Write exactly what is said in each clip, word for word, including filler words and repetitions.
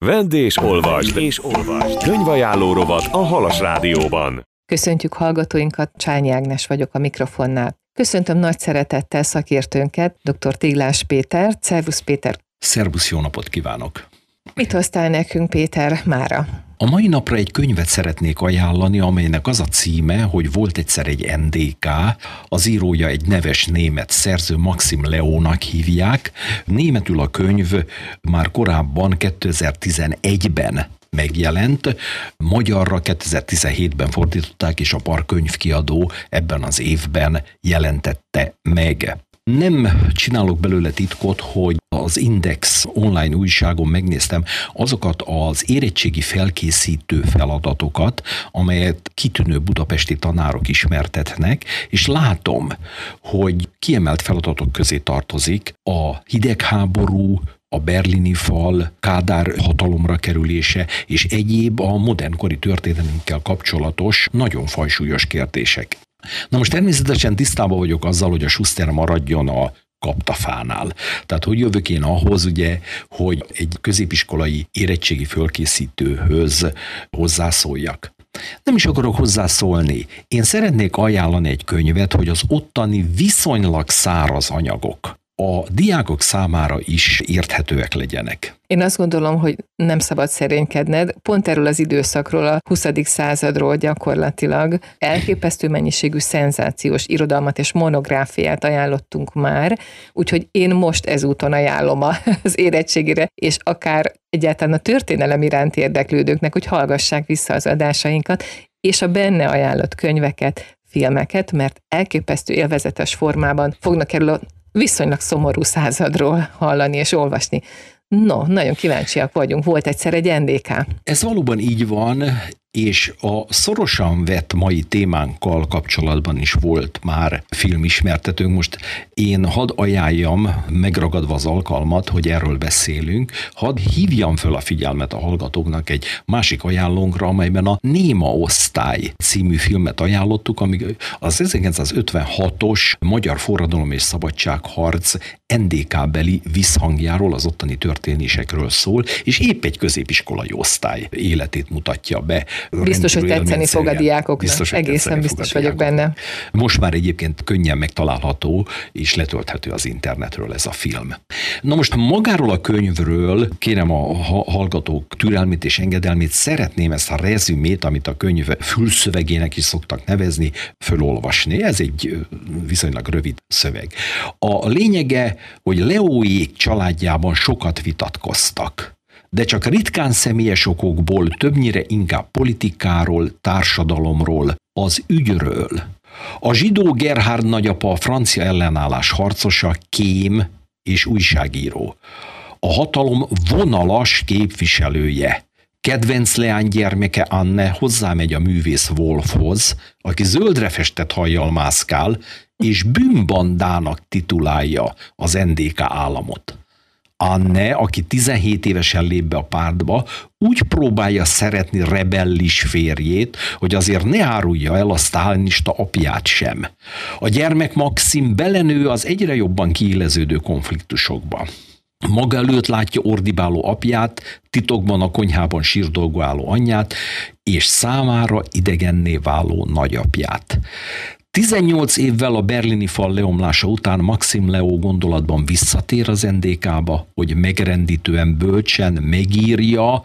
Vedd és olvasd, és olvasd. Könyvajánló rovat a Halas Rádióban. Köszöntjük hallgatóinkat, Csányi Ágnes vagyok a mikrofonnál. Köszöntöm nagy szeretettel szakértőnket, dr. Téglás Péter. Szervusz Péter! Szervusz, jó napot kívánok! Mit hoztál nekünk, Péter, mára? A mai napra egy könyvet szeretnék ajánlani, amelynek az a címe, hogy volt egyszer egy en dé ká, az írója egy neves német szerző, Maxim Leónak hívják. Németül a könyv már korábban kétezer-tizenegyben megjelent, magyarra kétezer-tizenhétben fordították, és a Park könyvkiadó ebben az évben jelentette meg. Nem csinálok belőle titkot, hogy az Index online újságon megnéztem azokat az érettségi felkészítő feladatokat, amelyet kitűnő budapesti tanárok ismertetnek, és látom, hogy kiemelt feladatok közé tartozik a hidegháború, a berlini fal, Kádár hatalomra kerülése és egyéb a modernkori történelmünkkel kapcsolatos nagyon fajsúlyos kérdések. Na most természetesen tisztában vagyok azzal, hogy a Schuster maradjon a kaptafánál. Tehát hogy jövök én ahhoz, ugye, hogy egy középiskolai érettségi fölkészítőhöz hozzászóljak. Nem is akarok hozzászólni. Én szeretnék ajánlani egy könyvet, hogy az ottani viszonylag száraz anyagok a diákok számára is érthetőek legyenek. Én azt gondolom, hogy nem szabad szerénykedned. Pont erről az időszakról, a huszadik századról gyakorlatilag elképesztő mennyiségű szenzációs irodalmat és monográfiát ajánlottunk már, úgyhogy én most ezúton ajánlom az érettségire, és akár egyáltalán a történelem iránt érdeklődőknek, hogy hallgassák vissza az adásainkat, és a benne ajánlott könyveket, filmeket, mert elképesztő élvezetes formában fognak erről a viszonylag szomorú századról hallani és olvasni. No, nagyon kíváncsiak vagyunk. Volt egyszer egy en dé ká. Ez valóban így van, és a szorosan vett mai témánkkal kapcsolatban is volt már filmismertetőnk. Most én hadd ajánljam, megragadva az alkalmat, hogy erről beszélünk, hadd hívjam föl a figyelmet a hallgatóknak egy másik ajánlónkra, amelyben a Néma osztály című filmet ajánlottuk, ami az ezerkilencszázötvenhatos Magyar Forradalom és Szabadságharc en dé ká-beli visszhangjáról, az ottani történésekről szól, és épp egy középiskolai osztály életét mutatja be. Biztos, hogy tetszeni fog a diákoknak. Biztos, Egészen biztos vagyok benne. Most már egyébként könnyen megtalálható, és letölthető az internetről ez a film. Na most magáról a könyvről kérem a hallgatók türelmét és engedelmét, szeretném ezt a rezümét, amit a könyv fülszövegének is szoktak nevezni, fölolvasni. Ez egy viszonylag rövid szöveg. A lényege, hogy Leóék családjában sokat vitatkoztak, de csak ritkán személyes okokból, többnyire inkább politikáról, társadalomról, az ügyről. A zsidó Gerhard nagyapa a francia ellenállás harcosa, kém és újságíró. A hatalom vonalas képviselője. Kedvenc leánygyermeke Anne hozzámegy a művész Wolfhoz, aki zöldre festett hajjal mászkál, és bűnbandának titulálja az en dé ká államot. Anne, aki tizenhét évesen lép be a pártba, úgy próbálja szeretni rebellis férjét, hogy azért ne árulja el a sztálinista apját sem. A gyermek Maxim belenő az egyre jobban kiéleződő konfliktusokba. Maga előtt látja ordibáló apját, titokban a konyhában sírdolgáló anyját, és számára idegenné váló nagyapját. tizennyolc évvel a berlini fal leomlása után Maxim Leó gondolatban visszatér az en dé ká-ba, hogy megrendítően bölcsen megírja,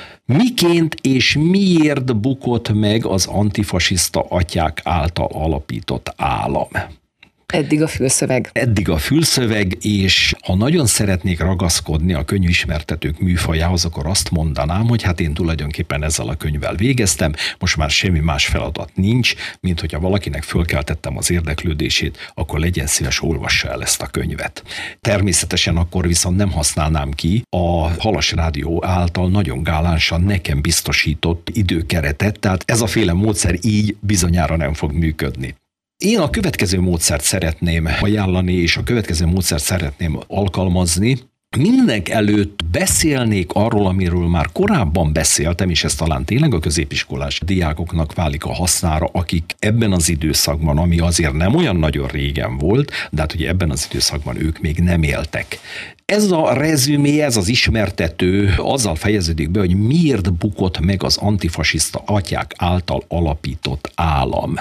miként és miért bukott meg az antifasiszta atyák által alapított állam. Eddig a fülszöveg. Eddig a fülszöveg, és ha nagyon szeretnék ragaszkodni a könyvismertetők műfajához, akkor azt mondanám, hogy hát én tulajdonképpen ezzel a könyvvel végeztem, most már semmi más feladat nincs, mint hogyha valakinek fölkeltettem az érdeklődését, akkor legyen szíves, olvassa el ezt a könyvet. Természetesen akkor viszont nem használnám ki a Halas Rádió által nagyon gálánsan nekem biztosított időkeretet, tehát ez a féle módszer így bizonyára nem fog működni. Én a következő módszert szeretném ajánlani, és a következő módszert szeretném alkalmazni. Mindenek előtt beszélnék arról, amiről már korábban beszéltem, és ez talán tényleg a középiskolás diákoknak válik a hasznára, akik ebben az időszakban, ami azért nem olyan nagyon régen volt, de hát ugye ebben az időszakban ők még nem éltek. Ez a rezümé, ez az ismertető azzal fejeződik be, hogy miért bukott meg az antifasiszta atyák által alapított állam.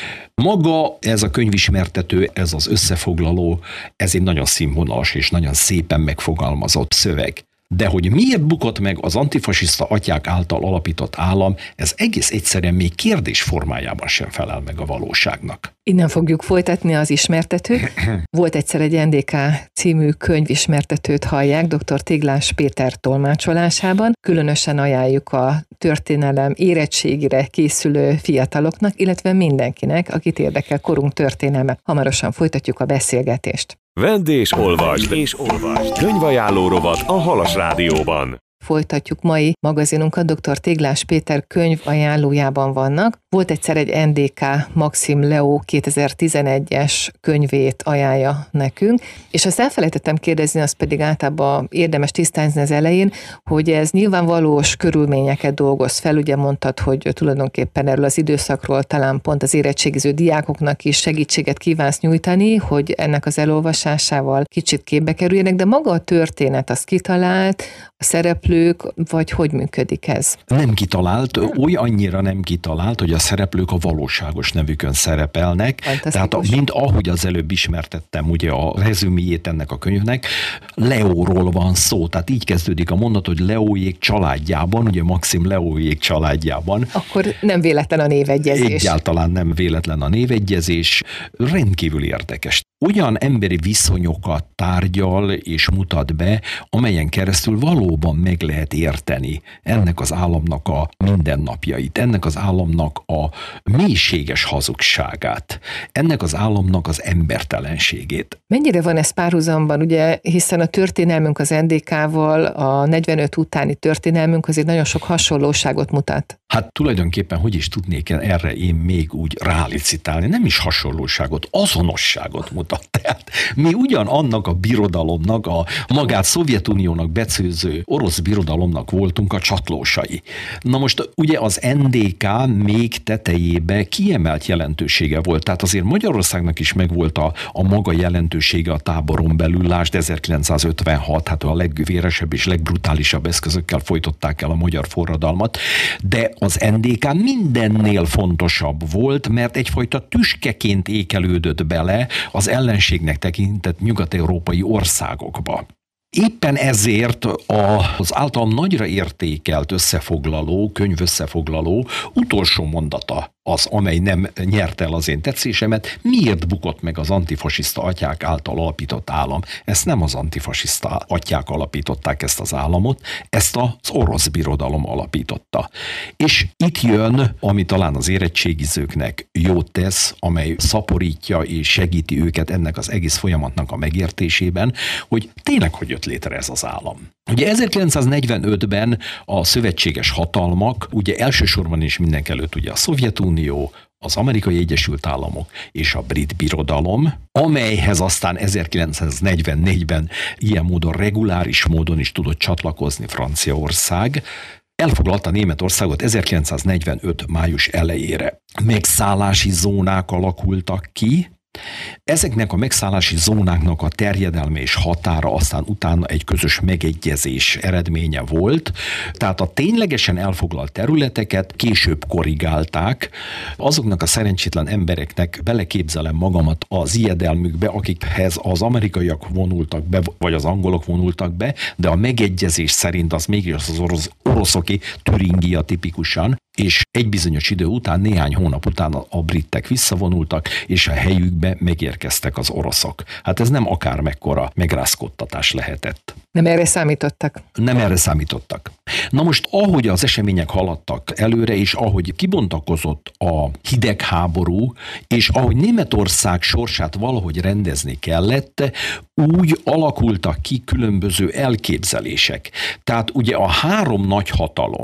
Maga ez a könyvismertető, ez az összefoglaló, ez egy nagyon színvonalas és nagyon szépen megfogalmazott szöveg. De hogy miért bukott meg az antifasiszta atyák által alapított állam, ez egész egyszerűen még kérdés formájában sem felel meg a valóságnak. Innen fogjuk folytatni az ismertetőt. Volt egyszer egy en dé ká című könyvismertetőt, hallják dr. Téglás Péter tolmácsolásában. Különösen ajánljuk a történelem érettségire készülő fiataloknak, illetve mindenkinek, akit érdekel korunk történelme. Hamarosan folytatjuk a beszélgetést. Vedd és olvasd, és olvasd. Könyvajánló rovat a Halas Rádióban. Folytatjuk mai magazinunkat, dr. Téglás Péter könyv ajánlójában vannak. Volt egyszer egy en dé ká Maxim Leo kétezer-tizenegyes könyvét ajánlja nekünk, és azt elfelejtettem kérdezni, az pedig általában érdemes tisztázni az elején, hogy ez nyilván valós körülményeket dolgoz fel, ugye mondtad, hogy tulajdonképpen erről az időszakról talán pont az érettségiző diákoknak is segítséget kívánsz nyújtani, hogy ennek az elolvasásával kicsit képbe kerüljenek, de maga a történet az kitalált, a szereplők, vagy hogy működik ez? Nem kitalált, oly annyira nem kitalált, hogy a szereplők a valóságos nevükön szerepelnek. Tehát a, mind ahogy az előbb ismertettem ugye a rezümiét ennek a könyvnek, Leóról van szó. Tehát így kezdődik a mondat, hogy Leóék családjában, ugye Maxim Leóék családjában. Akkor nem véletlen a névegyezés. Egyáltalán nem véletlen a névegyezés. Rendkívül érdekes. Olyan emberi viszonyokat tárgyal és mutat be, amelyen keresztül valóban meg lehet érteni ennek az államnak a mindennapjait, ennek az államnak a mélységes hazugságát, ennek az államnak az embertelenségét. Mennyire van ez párhuzamban, ugye, hiszen a történelmünk az en dé ká-val, a negyvenöt utáni történelmünk azért nagyon sok hasonlóságot mutat. Hát tulajdonképpen hogy is tudnék erre én még úgy rálicitálni, nem is hasonlóságot, azonosságot mutat. Tehát mi ugyanannak a birodalomnak, a magát Szovjetuniónak becőző orosz birodalomnak voltunk a csatlósai. Na most ugye az en dé ká még tetejébe kiemelt jelentősége volt, tehát azért Magyarországnak is megvolt a, a maga jelentősége a táboron belül, lásd ezerkilencszázötvenhat, hát a legvéresebb és legbrutálisabb eszközökkel folytották el a magyar forradalmat, de az en dé ká mindennél fontosabb volt, mert egyfajta tüskeként ékelődött bele az ellenségnek tekintett nyugat-európai országokba. Éppen ezért az általam nagyra értékelt összefoglaló, könyv összefoglaló utolsó mondata az, amely nem nyerte el az én tetszésemet, miért bukott meg az antifasiszta atyák által alapított állam. Ezt nem az antifasiszta atyák alapították ezt az államot, ezt az orosz birodalom alapította. És itt jön, ami talán az érettségizőknek jót tesz, amely szaporítja és segíti őket ennek az egész folyamatnak a megértésében, hogy tényleg hogy jött létre ez az állam. Ugye ezerkilencszáznegyvenötben a szövetséges hatalmak, ugye elsősorban is mindenkelőtt ugye a Szovjetunió, az Amerikai Egyesült Államok és a Brit Birodalom, amelyhez aztán ezerkilencszáznegyvennégyben ilyen módon reguláris módon is tudott csatlakozni Franciaország, elfoglalta Németországot ezerkilencszáznegyvenöt május elejére. Megszállási zónák alakultak ki. Ezeknek a megszállási zónáknak a terjedelme és határa aztán utána egy közös megegyezés eredménye volt, tehát a ténylegesen elfoglalt területeket később korrigálták. Azoknak a szerencsétlen embereknek beleképzelem magamat az ijedelmükbe, akikhez az amerikaiak vonultak be, vagy az angolok vonultak be, de a megegyezés szerint az mégis az orosz, oroszoké, Türingia tipikusan, és egy bizonyos idő után, néhány hónap után a britek visszavonultak, és a helyükbe megérkeztek az oroszok. Hát ez nem akár mekkora megrázkódtatás lehetett. Nem erre számítottak? Nem erre számítottak. Na most, ahogy az események haladtak előre, és ahogy kibontakozott a hidegháború, és ahogy Németország sorsát valahogy rendezni kellett, úgy alakultak ki különböző elképzelések. Tehát ugye a három nagy hatalom,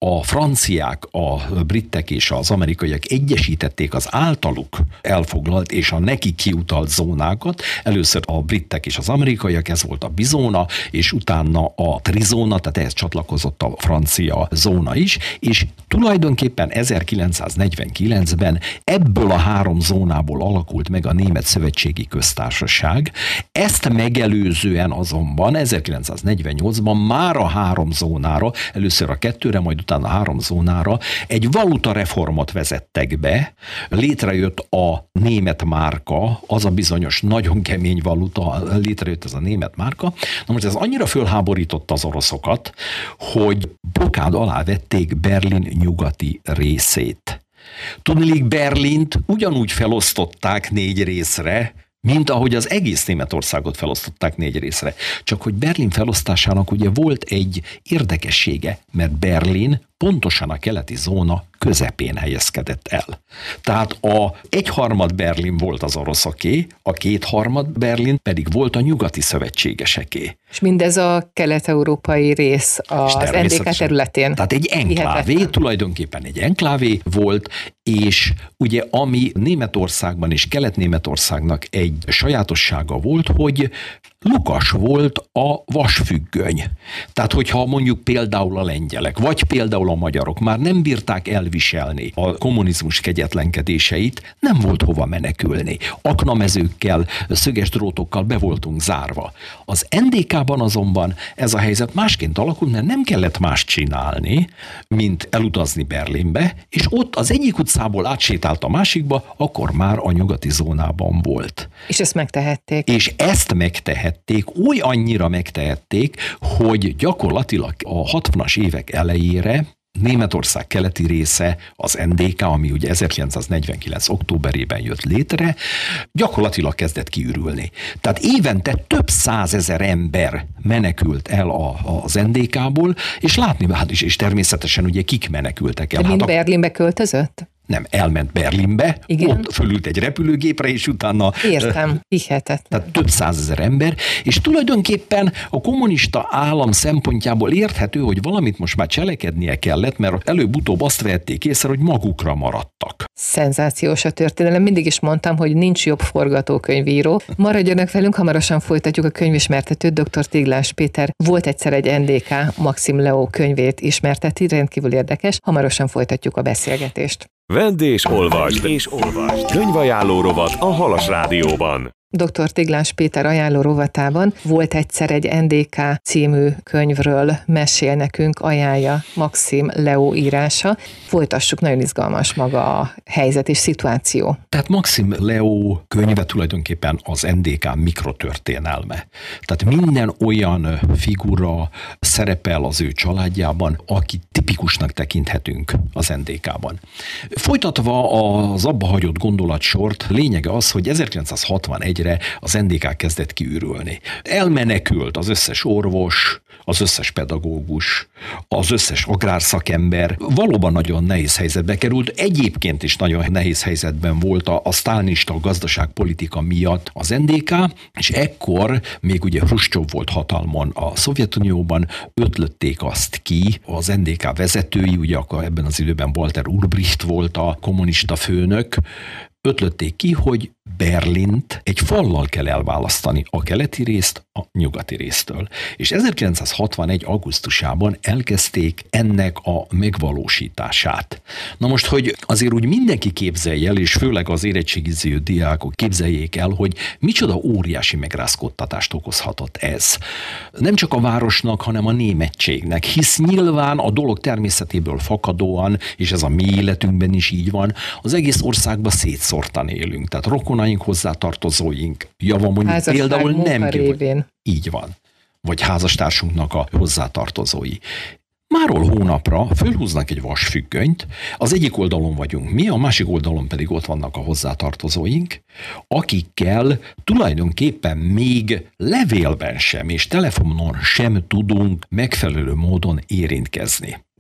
a franciák, a britek és az amerikaiak egyesítették az általuk elfoglalt és a neki kiutalt zónákat. Először a britek és az amerikaiak, ez volt a bizóna, és utána a trizóna, tehát ehhez csatlakozott a francia zóna is, és tulajdonképpen ezerkilencszáznegyvenkilencben ebből a három zónából alakult meg a Német Szövetségi Köztársaság. Ezt megelőzően azonban ezerkilencszáznegyvennyolcban már a három zónára, először a kettőre, majd utána a három zónára egy valutareformot vezettek be, létrejött a német márka, az a bizonyos nagyon kemény valuta, létrejött ez a német márka. Na most ez annyira fölháborította az oroszokat, hogy blokád alá vették Berlin nyugati részét. Tudniillik, Berlint ugyanúgy felosztották négy részre, mint ahogy az egész Németországot felosztották négy részre. Csak hogy Berlin felosztásának ugye volt egy érdekessége, mert Berlin pontosan a keleti zóna közepén helyezkedett el. Tehát a egyharmad Berlin volt az oroszoké, a kétharmad Berlin pedig volt a nyugati szövetségeseké. És mindez a kelet-európai rész az en dé ká területén. Tehát egy enklávé, tulajdonképpen egy enklávé volt, és ugye ami Németországban és Kelet-Németországnak egy sajátossága volt, hogy lukas volt a vasfüggöny. Tehát, hogyha mondjuk például a lengyelek, vagy például a magyarok már nem bírták elviselni a kommunizmus kegyetlenkedéseit, nem volt hova menekülni. Aknamezőkkel, szöges drótokkal be voltunk zárva. Az en dé ká-ban azonban ez a helyzet másként alakult, mert nem kellett más csinálni, mint elutazni Berlinbe, és ott az egyik utcából átsétált a másikba, akkor már a nyugati zónában volt. És ezt megtehették. És ezt megtehették, úgy annyira megtehették, hogy gyakorlatilag a hatvanas évek elejére Németország keleti része, az en dé ká, ami ugye ezerkilencszáznegyvenkilenc októberében jött létre, gyakorlatilag kezdett kiürülni. Tehát évente több százezer ember menekült el a, az en dé ká-ból, és látni, hát is, és természetesen ugye kik menekültek el. De mind hát a... Berlinbe költözött? Nem, elment Berlinbe, igen. Ott fölült egy repülőgépre, és utána... Értem, hihetetlen. Tehát több százezer ember, és tulajdonképpen a kommunista állam szempontjából érthető, hogy valamit most már cselekednie kellett, mert előbb-utóbb azt vehették észre, hogy magukra maradtak. Szenzációs a történelem. Mindig is mondtam, hogy nincs jobb forgatókönyvíró. Maradjanak velünk, hamarosan folytatjuk a könyvismertetőt. doktor Téglás Péter volt egyszer egy en dé ká, Maxim Leo könyvét ismerteti, rendkívül érdekes. Hamarosan folytatjuk a beszélgetést. Vedd és olvasd, és olvasd. Könyvajánló rovat a Halas Rádióban. doktor Téglás Péter ajánló rovatában volt egyszer egy en dé ká című könyvről mesél nekünk, ajánlja Maxim Leo írása. Folytassuk, nagyon izgalmas maga a helyzet és szituáció. Tehát Maxim Leo könyve tulajdonképpen az en dé ká mikrotörténelme. Tehát minden olyan figura szerepel az ő családjában, aki tipikusnak tekinthetünk az en dé ká-ban. Folytatva az abba hagyott gondolatsort, lényege az, hogy ezerkilencszázhatvanegyre az en dé ká kezdett kiürülni. Elmenekült az összes orvos, az összes pedagógus, az összes agrárszakember, valóban nagyon nehéz helyzetbe került. Egyébként is nagyon nehéz helyzetben volt a, a sztálinista gazdaságpolitika miatt az en dé ká, és ekkor még ugye Hruscsov volt hatalmon a Szovjetunióban, ötlötték azt ki, az en dé ká vezetői, ugye akkor ebben az időben Walter Ulbricht volt a kommunista főnök, ötlötték ki, hogy Berlint egy fallal kell elválasztani, a keleti részt a nyugati résztől. És ezerkilencszázhatvanegy augusztusában elkezdték ennek a megvalósítását. Na most, hogy azért úgy mindenki képzelje el, és főleg az érettségiző diákok képzeljék el, hogy micsoda óriási megrázkódtatást okozhatott ez. Nem csak a városnak, hanem a németségnek, hisz nyilván a dolog természetéből fakadóan, és ez a mi életünkben is így van, az egész országban szétszórtan élünk. Tehát rokonaink, hozzátartozóink, java mondjuk például nem ki, így van. Vagy házastársunknak a hozzátartozói. Máról hónapra fölhúznak egy vasfüggönyt, az egyik oldalon vagyunk mi, a másik oldalon pedig ott vannak a hozzátartozóink, akikkel tulajdonképpen még levélben sem és telefonon sem tudunk megfelelő módon érintkezni.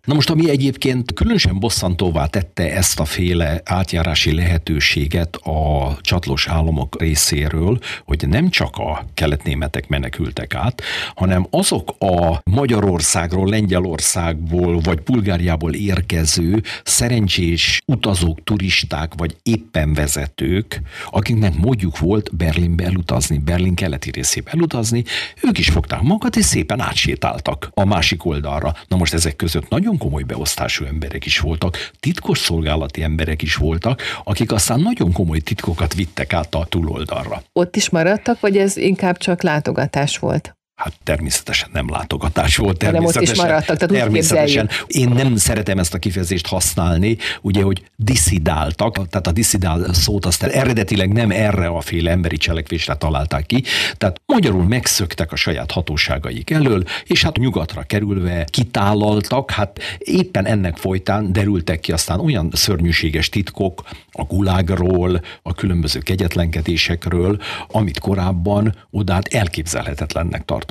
Na most, ami egyébként különösen bosszantóvá tette ezt a féle átjárási lehetőséget a csatlós államok részéről, hogy nem csak a keletnémetek menekültek át, hanem azok a Magyarországról, Lengyelországból vagy Bulgáriából érkező szerencsés utazók, turisták vagy éppen vezetők, akiknek módjuk volt Berlinbe elutazni, Berlin keleti részébe elutazni, ők is fogták magukat és szépen átsétáltak a másik oldalra. Na most ezek között nagyon komoly beosztású emberek is voltak, titkos szolgálati emberek is voltak, akik aztán nagyon komoly titkokat vittek át a túloldalra. Ott is maradtak, vagy ez inkább csak látogatás volt? Hát természetesen nem látogatás volt, természetesen. Nem ott is maradtak, tehát természetesen. Én nem szeretem ezt a kifejezést használni, ugye, hogy disszidáltak, tehát a disszidál szót aztán eredetileg nem erre a féle emberi cselekvésre találták ki, tehát magyarul megszöktek a saját hatóságaik elől, és hát nyugatra kerülve kitálaltak, hát éppen ennek folytán derültek ki aztán olyan szörnyűséges titkok a gulágról, a különböző kegyetlenkedésekről, amit korábban odát elképzelhetetlennek tartott.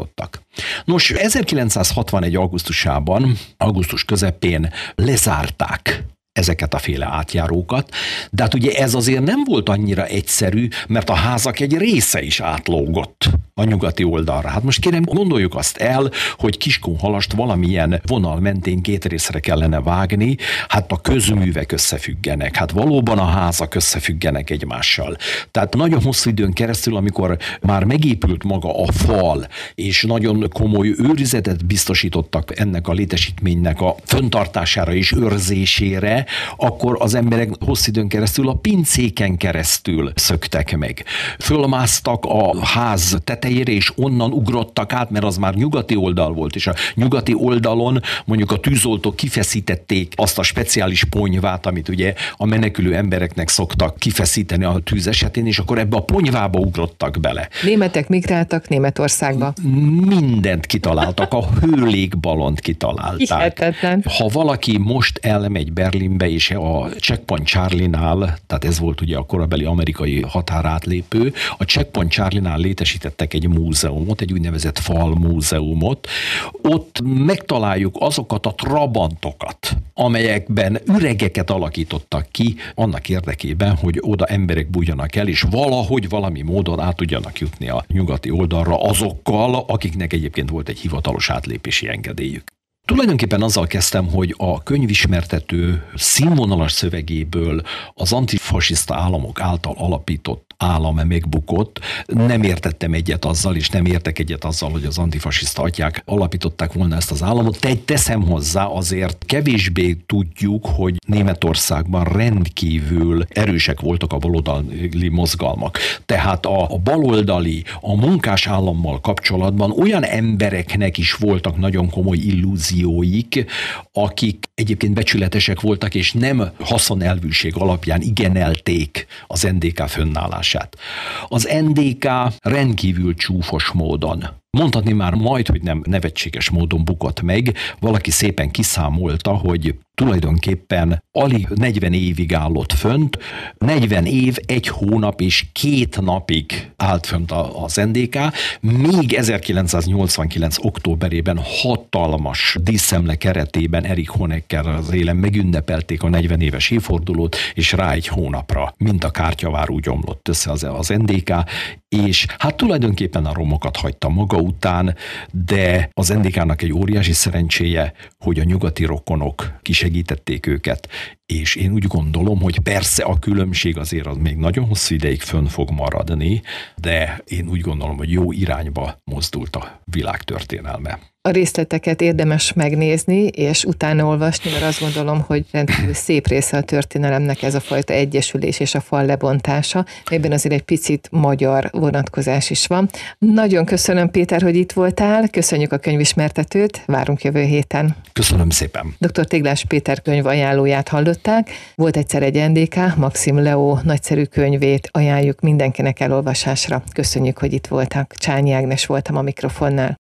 Nos, ezerkilencszázhatvanegy. augusztusában, augusztus közepén lezárták ezeket a féle átjárókat, de hát ugye ez azért nem volt annyira egyszerű, mert a házak egy része is átlógott a nyugati oldalra. Hát most kérem, gondoljuk azt el, hogy Kiskunhalast valamilyen vonal mentén két részre kellene vágni, hát a közművek összefüggenek, hát valóban a házak összefüggenek egymással. Tehát nagyon hosszú időn keresztül, amikor már megépült maga a fal, és nagyon komoly őrizetet biztosítottak ennek a létesítménynek a fenntartására és őrzésére, akkor az emberek hosszú időn keresztül a pincéken keresztül szöktek meg. Fölmásztak a ház tetejére, és onnan ugrottak át, mert az már nyugati oldal volt, és a nyugati oldalon mondjuk a tűzoltók kifeszítették azt a speciális ponyvát, amit ugye a menekülő embereknek szoktak kifeszíteni a tűz esetén, és akkor ebbe a ponyvába ugrottak bele. Németek migráltak Németországba. Mindent kitaláltak, a hőlékbalont kitalálták. Hihetetlen. Ha valaki most elmegy Berlinbe, és a Checkpoint Charlie-nál, tehát ez volt ugye a korabeli amerikai határátlépő, a Checkpoint Charlie-nál létesítettek egy múzeumot, egy úgynevezett falmúzeumot. Ott megtaláljuk azokat a trabantokat, amelyekben üregeket alakítottak ki annak érdekében, hogy oda emberek bújjanak el, és valahogy valami módon át tudjanak jutni a nyugati oldalra azokkal, akiknek egyébként volt egy hivatalos átlépési engedélyük. Tulajdonképpen azzal kezdtem, hogy a könyvismertető színvonalas szövegéből az antifasiszta államok által alapított állam megbukott. Nem értettem egyet azzal, és nem értek egyet azzal, hogy az antifasiszta atyák alapították volna ezt az államot. Te teszem hozzá, azért kevésbé tudjuk, hogy Németországban rendkívül erősek voltak a baloldali mozgalmak. Tehát a, a baloldali, a munkás állammal kapcsolatban olyan embereknek is voltak nagyon komoly illúzióik, akik egyébként becsületesek voltak, és nem haszonelvűség alapján igenelték az en dé ká fönnállását. Az en dé ká rendkívül csúfos módon, mondhatni már majd, hogy nem nevetséges módon bukott meg, valaki szépen kiszámolta, hogy tulajdonképpen alig negyven évig állott fönt, negyven év, egy hónap és két napig állt fönt az en dé ká, még ezerkilencszáznyolcvankilenc. októberében hatalmas díszemle keretében Erich Honecker az élen megünnepelték a negyven éves évfordulót, és rá egy hónapra, mint a kártyavár úgy omlott össze az, az en dé ká, és hát tulajdonképpen a romokat hagyta maga után, de az en dé ká-nak egy óriási szerencséje, hogy a nyugati rokonok kisegítették őket, és én úgy gondolom, hogy persze a különbség azért az még nagyon hosszú ideig fönn fog maradni, de én úgy gondolom, hogy jó irányba mozdult a világ történelme. A részleteket érdemes megnézni, és utána olvasni, mert azt gondolom, hogy rendkívül szép része a történelemnek ez a fajta egyesülés és a fal lebontása. Ebben azért egy picit magyar vonatkozás is van. Nagyon köszönöm, Péter, hogy itt voltál, köszönjük a könyvismertetőt, várunk jövő héten. Köszönöm szépen. dr. Téglás Péter könyv ajánlóját hallották. Volt egyszer egy en dé ká, Maxim Leo nagyszerű könyvét ajánljuk mindenkinek elolvasásra. Köszönjük, hogy itt voltak. Csányi Ágnes voltam a mikrofonnál.